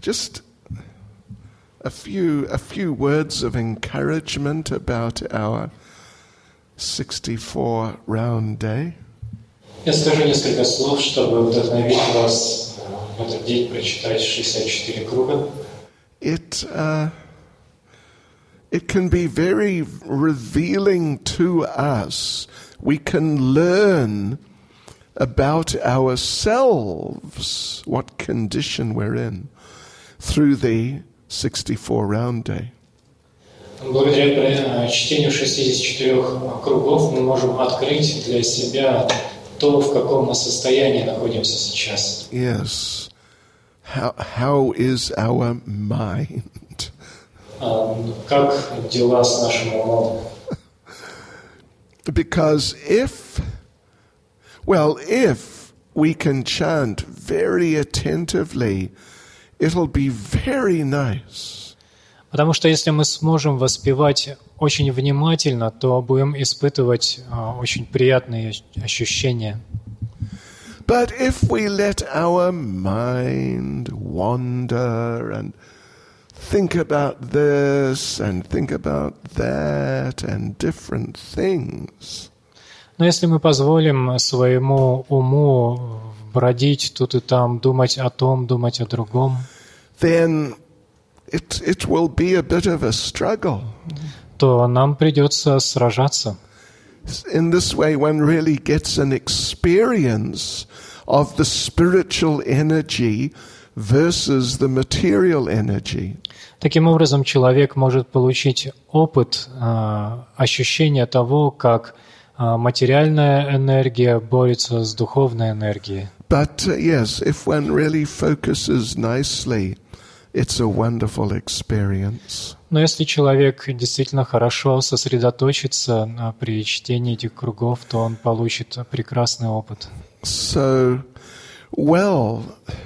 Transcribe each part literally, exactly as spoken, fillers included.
just a few a few words of encouragement about our sixty-four round day. Я скажу несколько слов, чтобы вдохновить вас в этот день прочитать шестьдесят четыре круга. It uh, it can be very revealing to us. We can learn about ourselves, what condition we're in, through the sixty-four round day. Благодаря чтению шестидесяти четырёх кругов мы можем открыть для себя то, в каком мы состоянии находимся сейчас. Yes. How how is our mind? Как дела с нашим умом? Because if, well, if we can chant very attentively, it'll be very nice. Потому что если мы сможем воспевать очень внимательно, то будем испытывать uh, очень приятные ощущения. But if we let our mind wander and think about this and think about that and different things. Но если мы позволим своему уму бродить тут и там, думать о том, думать о другом, then it it will be a bit of a struggle. То нам придется сражаться. In this way, one really gets an experience of the spiritual energy versus the material energy. Таким образом, человек может получить опыт, ощущение того, как материальная энергия борется с духовной энергией. But uh, yes, if one really focuses nicely, it's a wonderful experience. Но если человек действительно хорошо сосредоточится при чтении этих кругов, то он получит прекрасный опыт. So, well,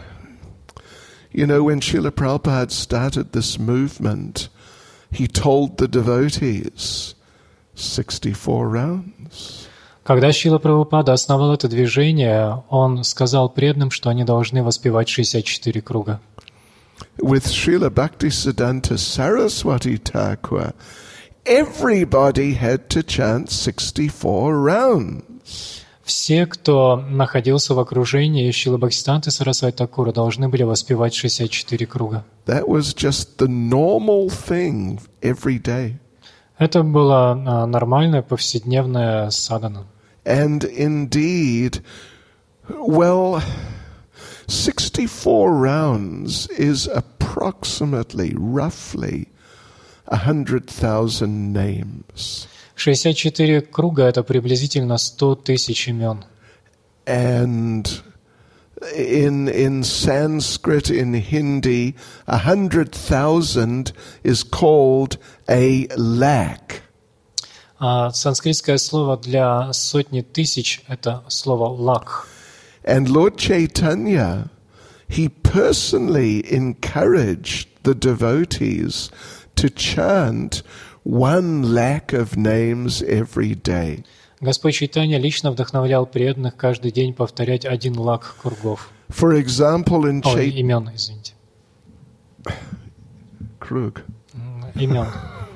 you know, when Srila Prabhupada started this movement, he told the devotees sixty-four rounds. Когда Шрила Прабхупада основал это движение, он сказал преданным, что они должны воспевать шестьдесят четыре круга. With Srila Bhaktisiddhanta Saraswati Thakur, everybody had to chant sixty-four rounds. Все, кто находился в окружении Шрилы Бхактисиданты Сарасвати Такура, должны были воспевать шестьдесят четыре круга. That was just the normal thing every day. Это была нормальная повседневная садхана. And indeed, well, sixty-four rounds is approximately, roughly, a hundred thousand names. шестьдесят четыре круга — это приблизительно сто тысяч имен. And in in Sanskrit, in Hindi, a hundred thousand is called a lakh. А санскритское слово для сотни тысяч — это слово лакх. And Lord Chaitanya, he personally encouraged the devotees to chant one lakh of names every day. Господь Чайтанья лично вдохновлял преданных каждый день повторять один лакх кругов. For example, in Ой, Chait... имен, извините. Krug. Имен.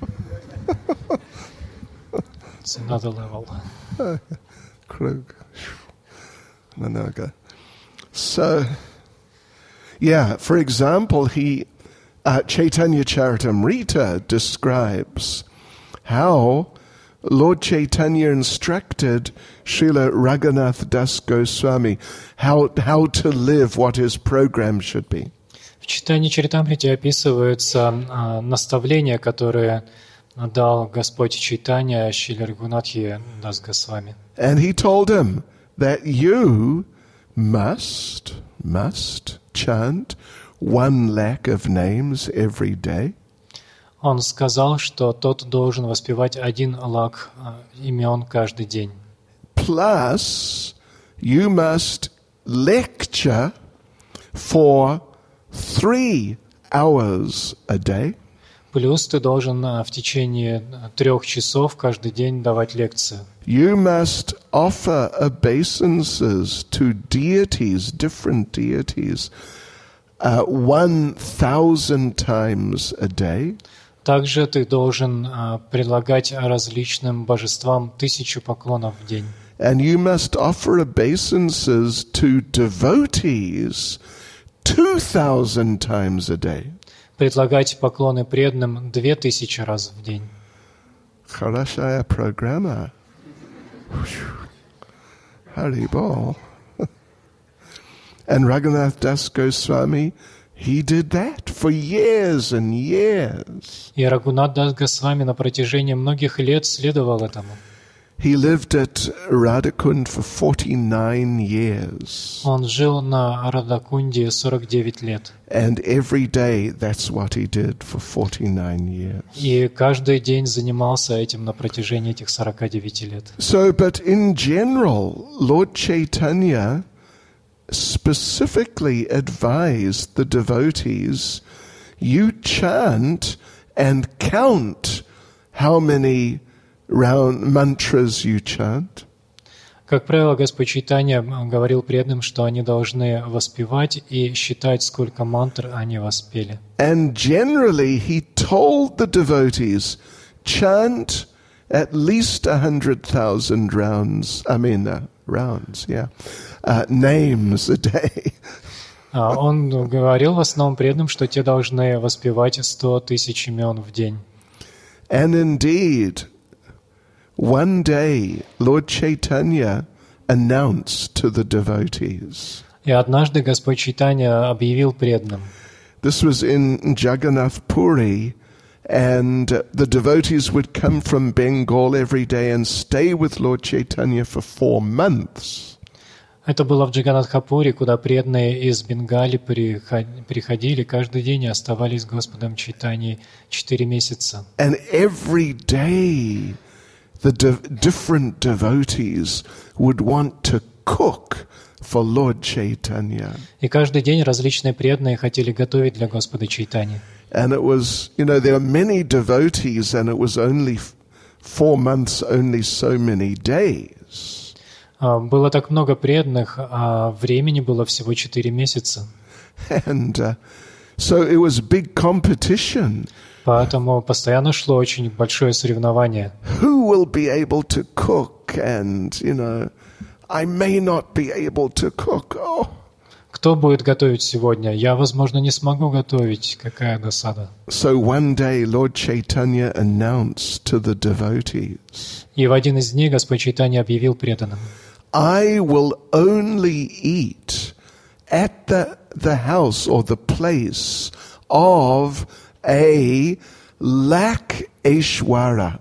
It's another level. Krug. Managa. So, yeah, for example, he, uh, Chaitanya Charitamrita describes how Lord Chaitanya instructed Srila Raghunath Das Goswami how, how to live, what his program should be. В читании Чаритамрити описываются а, наставления, которые дал Господь Чайтанья Шриле Рагунатхе Дас Госвами. And he told him that you must, must chant one lakh of names every day. Он сказал, что тот должен воспевать один лакх имен каждый день. Plus, you must lecture for three hours a day. Плюс ты должен в течение трех часов каждый день давать лекции. You must offer obeisances to deities, different deities, uh, one thousand times a day. Также ты должен а, предлагать различным божествам тысячу поклонов в день. And you must offer obeisances to devotees two thousand times a day. Предлагать поклоны преданным две тысячи раз в день. Хорошая программа. Haribol. And Raghunath Das Goswami, he did that for years and years. И Рагунат Дас Госвами на протяжении многих лет следовал этому. He lived at Radhakund for forty-nine years. Он жил на Радакунде сорок девять лет. And every day that's what he did for forty-nine years. И каждый день занимался этим на протяжении этих сорока девяти лет. So, but in general, Lord Chaitanya specifically advised the devotees, you chant and count how many round mantras you chant. Как правило, Господь Чайтанья говорил преданным, что они должны воспевать и считать, сколько мантр они воспели. And generally he told the devotees, chant at least a hundred thousand rounds, I mean, uh, rounds, yeah, uh, names a day. Он говорил в основном преданным, что те должны воспевать сто тысяч имен в день. And indeed, one day, Lord Chaitanya announced to the devotees. И однажды Господь Чайтанья объявил преданным. This was in Jagannath Puri, and the devotees would come from Bengal every day and stay with Lord Chaitanya for four months. Это было в Джаганнатхапуре, куда преданные из Бенгали приходили каждый день и оставались с Господом Чайтаньей четыре месяца. And every day the de- different devotees would want to cook for Lord Chaitanya. И каждый день различные преданные хотели готовить для Господа Чайтаньи. And it was, you know, there are many devotees, and it was only f- four months, only so many days. Было так много преданных, а времени было всего четыре месяца. And uh, so it was big competition. Поэтому постоянно шло очень большое соревнование. Who will be able to cook? And, you know, I may not be able to cook. Oh. Кто будет готовить сегодня? Я, возможно, не смогу готовить. Какая досада. So one day Lord Chaitanya announced to the devotees, И в один из дней Господь Чайтанья объявил преданным: I will only eat at the, the house or the place of a Lakeshwara.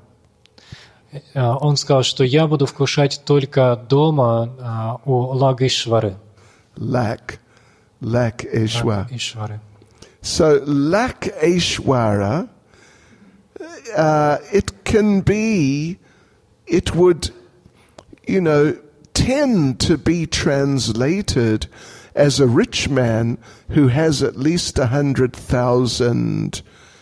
Он сказал, что я буду вкушать только дома у Лагешвары. Lak, Lakeshwara. Ишвары. So Lakeshwara, uh, it can be, it would, you know, tend to be translated as a rich man who has at least a hundred thousand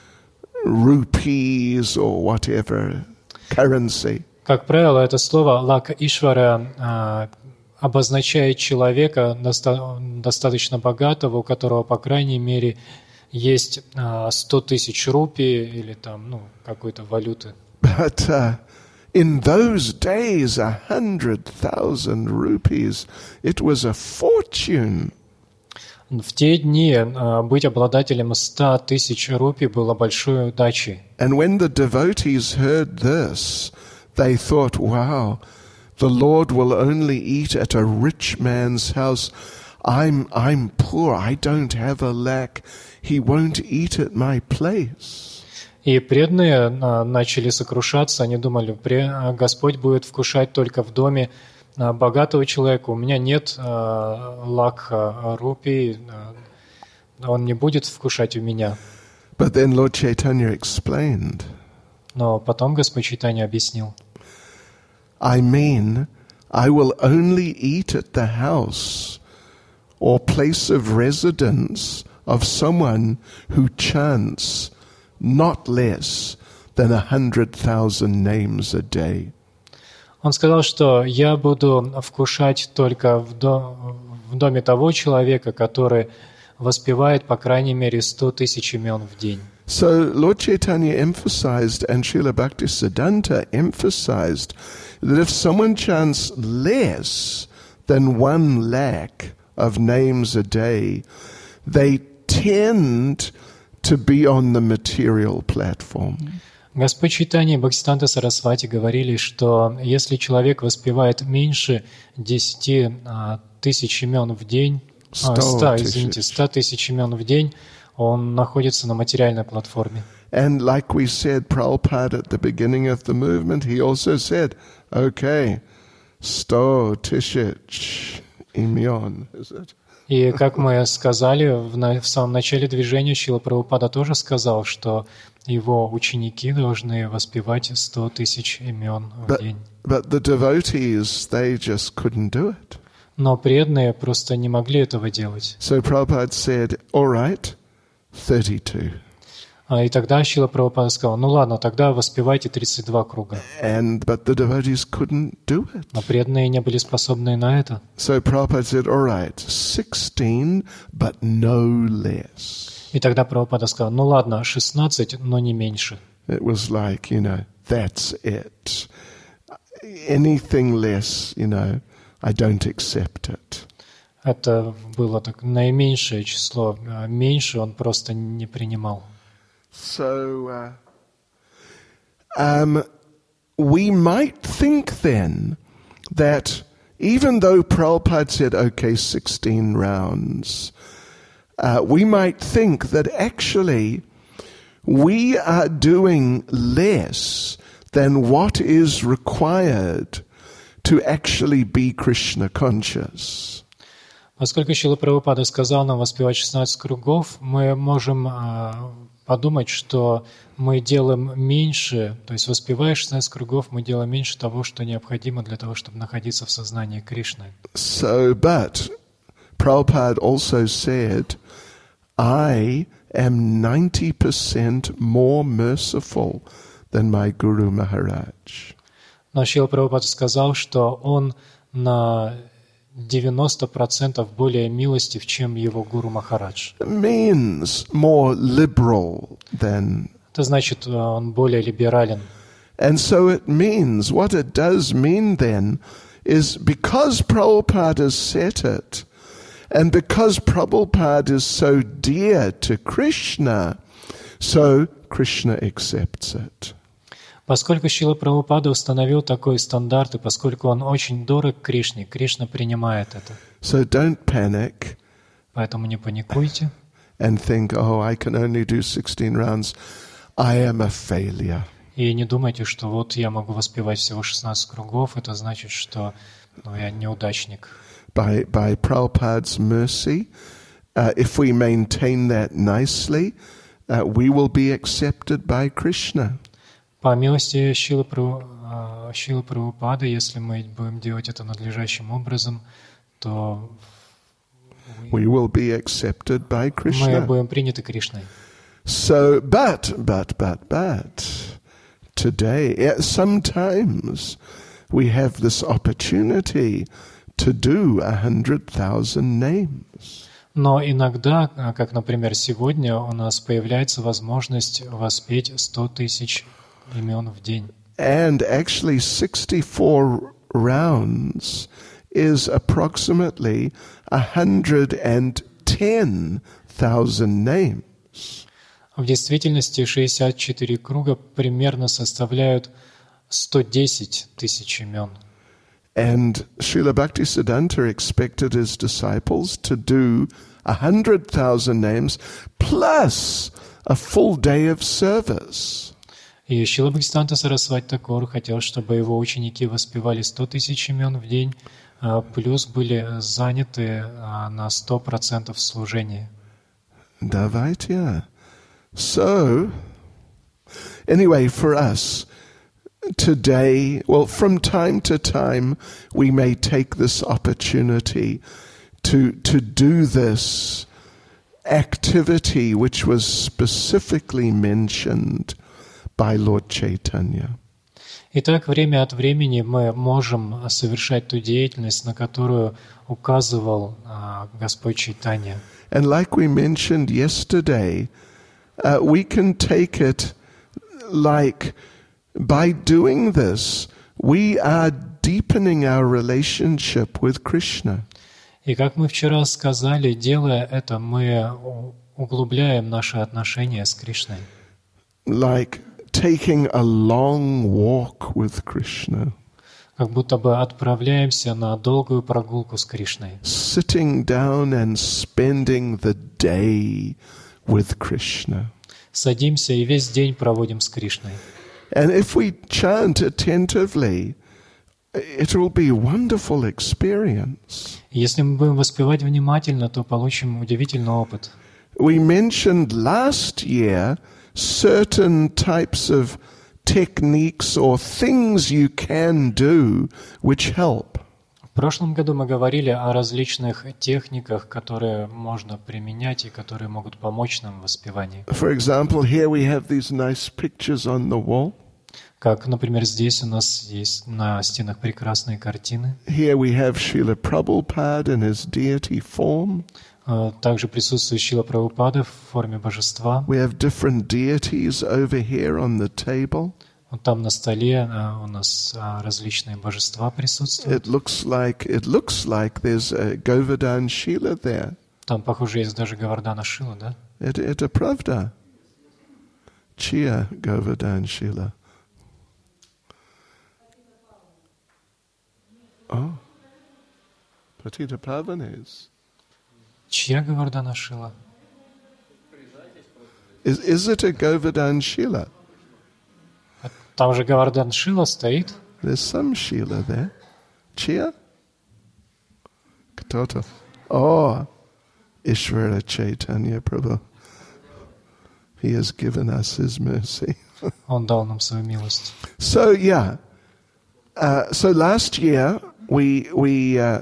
rupees or whatever currency. Как правило, это слово Лака Ишвара обозначает человека доста- достаточно богатого, у которого, по крайней мере, есть сто тысяч рупий или там, ну, какой-то валюты. But uh, in those days, a hundred thousand rupees, it was a fortune. В те дни быть обладателем ста тысяч рупий было большой удачей. And when the devotees heard this, they thought, wow, the Lord will only eat at a rich man's house. I'm, I'm poor, I don't have a lakh. He won't eat at my place. И преданные начали сокрушаться, они думали, Господь будет вкушать только в доме богатого человека. У меня нет лакха рупий, он не будет вкушать у меня. But then Lord Chaitanya explained. Но потом Господь Чайтанья объяснил. I mean, I will only eat at the house or place of residence of someone who chants not less than a hundred thousand names a day. Он сказал, что я буду вкушать только в, до... в доме того человека, который воспевает по крайней мере сто тысяч имен в день. So Lord Chaitanya emphasized, and Srila Bhaktisiddhanta emphasized, that if someone chants less than one lakh of names a day, they tend to be on the material platform. Господь Чайтанья и Бхактисиданта Сарасвати говорили, что если человек воспевает меньше десяти а, тысяч имен в день, а, ста, извините, ста тысяч имен в день, он находится на материальной платформе. And like we said, Prabhupada at the beginning of the movement, he also said, okay, sto tishich imyon, is it? И как мы сказали в, на, в самом начале движения, Шрила Прабхупада тоже сказал, что его ученики должны воспевать сто тысяч имен в but, день. But the devotees, they just couldn't do it. Но преданные просто не могли этого делать. So Prabhupada said, all right, thirty-two. И тогда Шрила Прабхупада сказал, ну ладно, тогда воспевайте тридцать два круга. And, but the devotees couldn't do it. Но преданные не были способны на это. So Prabhupada said, all right, sixteen, but no less. И тогда Прабхупада сказал, ну ладно, шестнадцать, но не меньше. It was like, you know, that's it. Anything less, you know, I don't accept it. Это было так наименьшее число. Меньше он просто не принимал. So, uh, um, we might think then that even though Prabhupada said, okay, sixteen rounds, uh, we might think that actually we are doing less than what is required to actually be Krishna conscious. Поскольку Шрила Прабхупада сказал нам воспевать шестнадцать кругов, мы можем а, подумать, что мы делаем меньше, то есть воспевая шестнадцать кругов, мы делаем меньше того, что необходимо для того, чтобы находиться в сознании Кришны. So, but Prabhupada also said, I am ninety percent more merciful than my Guru Maharaj. Но Шрила Прабхупада сказал, что он на девяносто процентов более милостив, чем его Гуру Махарадж. Means more liberal than. Это значит, он более либерален. And so it means, what it does mean then, is because Prabhupada has set it, and because Prabhupada is so dear to Krishna, so Krishna accepts it. Поскольку Шрила Прабхупада установил такой стандарт, и поскольку он очень дорог Кришне, Кришна принимает это. So don't panic. Поэтому не паникуйте. And think, oh, I can only do sixteen rounds. I am a failure. И не думайте, что вот я могу воспевать всего шестнадцать кругов, это значит, что ну, я неудачник. By, by Prabhupada's mercy, uh, if we maintain that nicely, uh, we will be accepted by Krishna. По милости Шрилы Прабхупады, если мы будем делать это надлежащим образом, то we will be accepted by Krishna. Мы будем приняты Кришной. So, but, but, but, but, today, sometimes we have this opportunity to do a hundred thousand names. Но иногда, как, например, сегодня, у нас появляется возможность воспеть сто тысяч имен в день. And actually sixty-four rounds is approximately one hundred ten thousand names. В действительности шестьдесят четыре круга примерно составляют сто десять тысяч имен. And Srila Bhaktisiddhanta expected his disciples to do one hundred thousand names plus a full day of service. И Шрила Бхактисиданта Сарасвати Такур хотел, чтобы его ученики воспевали сто тысяч имен в день, плюс были заняты на сто процентов служения. Давайте. So, anyway, for us, today, well, from time to time, we may take this opportunity to, to do this activity which was specifically mentioned by Lord Chaitanya. Итак, время от времени мы можем совершать ту деятельность, на которую указывал а, Господь Чайтанья. And like we mentioned yesterday, uh, we can take it like by doing this, we are deepening our relationship with Krishna. И как мы вчера сказали, делая это, мы углубляем наши отношения с Кришной. Like taking a long walk with Krishna. Как будто бы отправляемся на долгую прогулку с Кришной. Sitting down and spending the day with Krishna. Садимся и весь день проводим с Кришной. And if we chant attentively, it will be a wonderful experience. Если мы будем воспевать внимательно, то получим удивительный опыт. We mentioned last year certain types of techniques or things you can do which help. В прошлом году мы говорили о различных техниках, которые можно применять и которые могут помочь нам в воспевании. For example, here we have these nice pictures on the wall. Как, например, здесь у нас есть на стенах прекрасные картины. Here we have Srila Prabhupada in his deity form. Также присутствует Шрила Прабхупада в форме божества. We have different deities over here on the table. Там на столе у нас различные божества присутствуют. It looks like it looks like there's a Govardhan Shila there. Там, похоже, есть даже Говардхана Шила, да? Это это правда. Чья Govardhan Shila? Oh, Patita Pavanes. Чья Говардхана Шила? Is is it a Govardhan Shila? Там же Говардхан Шила стоит. There's some Shila there. Chia? Кто-то. Oh, Ishvara Chaitanya Prabhu. He has given us his mercy. Он дал нам свою милость. So yeah. Uh, so last year we we uh,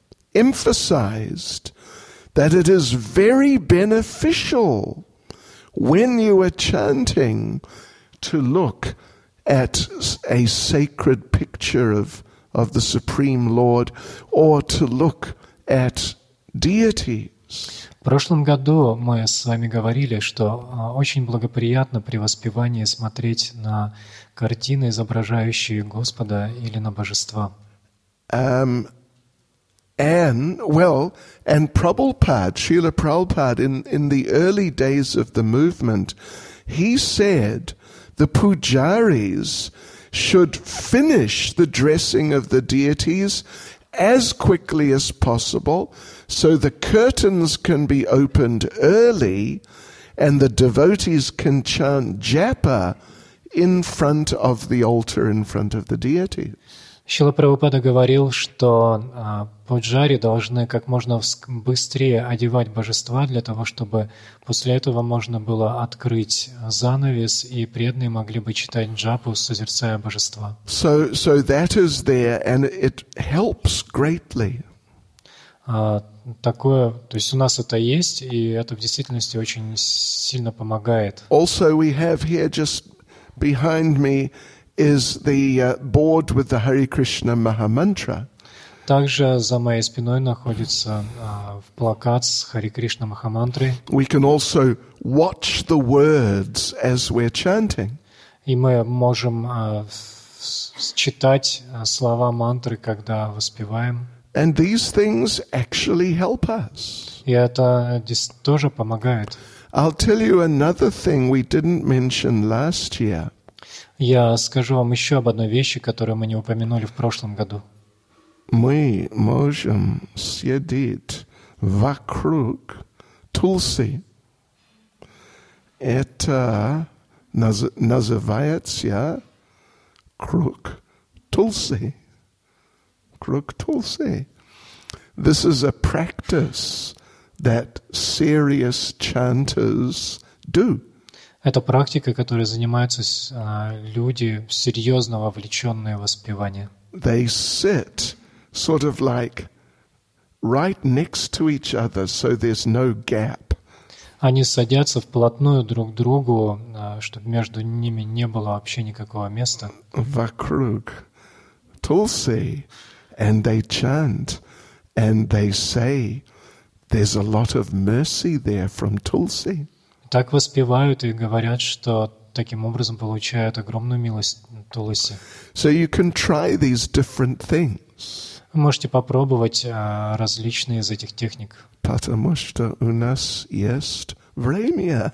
emphasized that it is very beneficial when you are chanting to look at a sacred picture of, of the Supreme Lord or to look at deities. В прошлом году мы с вами говорили, что очень благоприятно при воспевании смотреть на картины, изображающие Господа или на божества. Um, and, well, and Prabhupada, Srila Prabhupada, in, in the early days of the movement, he said the pujaris should finish the dressing of the deities as quickly as possible so the curtains can be opened early and the devotees can chant japa in front of the altar, in front of the deities. Шрила Прабхупада говорил, что а, пуджари должны как можно быстрее одевать божества для того, чтобы после этого можно было открыть занавес, и преданные могли бы читать джапу, созерцая божества. So, so that is there, and it helps greatly. А, такое, то есть у нас это есть, и это в действительности очень сильно помогает. Also, we have here just behind me is the uh, board with the Hare Krishna Mahamantra. Также за моей спиной находится а, плакат с Харе Кришна Махамантрой. We can also watch the words as we're chanting. И мы можем а, с- читать а, слова мантры, когда воспеваем. And these things actually help us. И это дес- тоже помогает. I'll tell you another thing we didn't mention last year. Я скажу вам еще об одной вещи, которую мы не упомянули в прошлом году. Мы можем сидеть вокруг Тулси. Это наз- называется круг Тулси. Круг Тулси. This is a practice that serious chanters do. Это практика, которой занимаются а, люди, серьезно вовлеченные в воспевание. They sit sort of like right next to each other, so there's no gap. Они садятся вплотную друг к другу, чтобы между ними не было вообще никакого места. Вокруг Tulsi, and they chant, and they say, there's a lot of mercy there from Tulsi. Так воспевают и говорят, что таким образом получают огромную милость Туласи. So you can try these different things. Вы можете попробовать а, различные из этих техник. Потому что у нас есть время.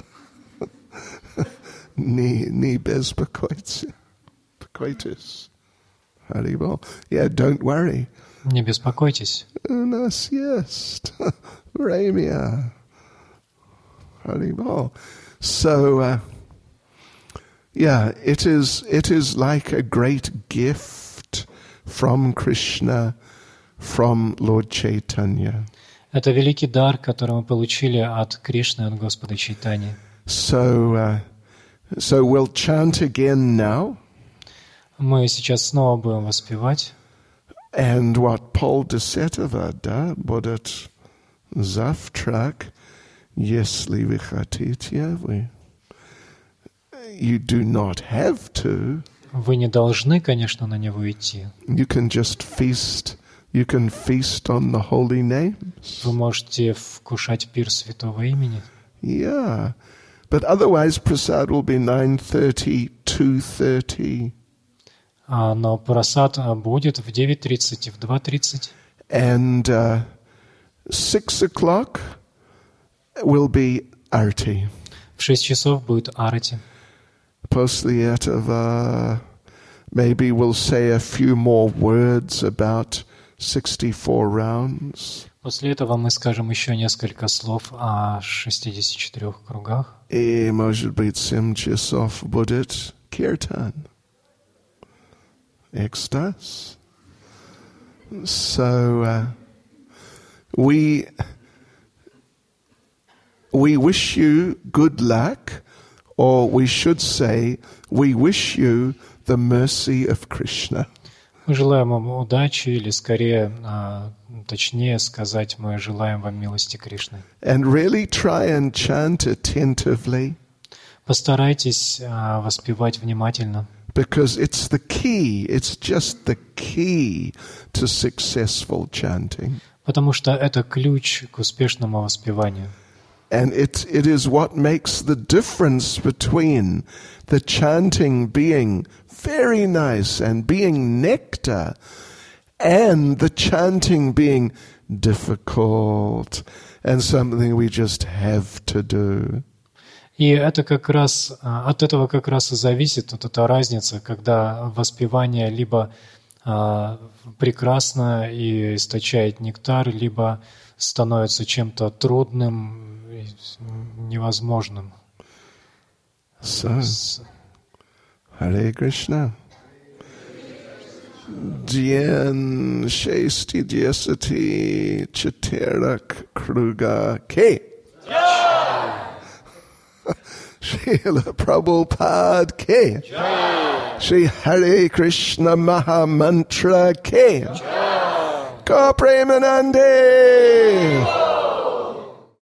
Не, не беспокойтесь. Беспокойтесь. Харибол. Yeah, don't worry. Не беспокойтесь. У нас есть время. Haribol. So, uh, yeah, it is it is like a great gift from Krishna, from Lord Chaitanya. Это великий дар, который мы получили от Кришны, от Господа Чайтаньи. So, uh, so we'll chant again now. Мы сейчас снова будем воспевать. And what Paul Desetova да, будет завтрак, если вы хотите, вы. You do not have to. Вы не должны, конечно, на него идти. You can just feast. You can feast on the holy names. Вы можете вкушать пир святого имени. Yeah, but otherwise prasad will be nine thirty, two thirty. А, но прасад будет в девять тридцать и в два тридцать. And uh, six o'clock will be arti. В шесть часов будет арати. После этого, maybe we'll say a few more words about sixty-four rounds. После этого мы скажем еще несколько слов о шестидесяти четырёх кругах. И, может быть, семь часов будет киртан. Экстаз. So, uh, we we wish you good luck, or we should say, we wish you the mercy of Krishna. Мы желаем вам удачи, или скорее, а, точнее сказать, мы желаем вам милости Кришны. And really try and chant attentively. Постарайтесь а, воспевать внимательно. Because it's the key, it's just the key to successful chanting. Потому что это ключ к успешному воспеванию. And it, it is what makes the difference between the chanting being very nice and being nectar and the chanting being difficult and something we just have to do. И это как раз, от этого как раз и зависит вот эта разница, когда воспевание либо а, прекрасно и источает нектар, либо становится чем-то трудным и невозможным. So, Hare Krishna. Dien шестидесяти четырех круга К. Srila Prabhupada K. Shri Hare Krishna Maha Mantra K. Go Premanande.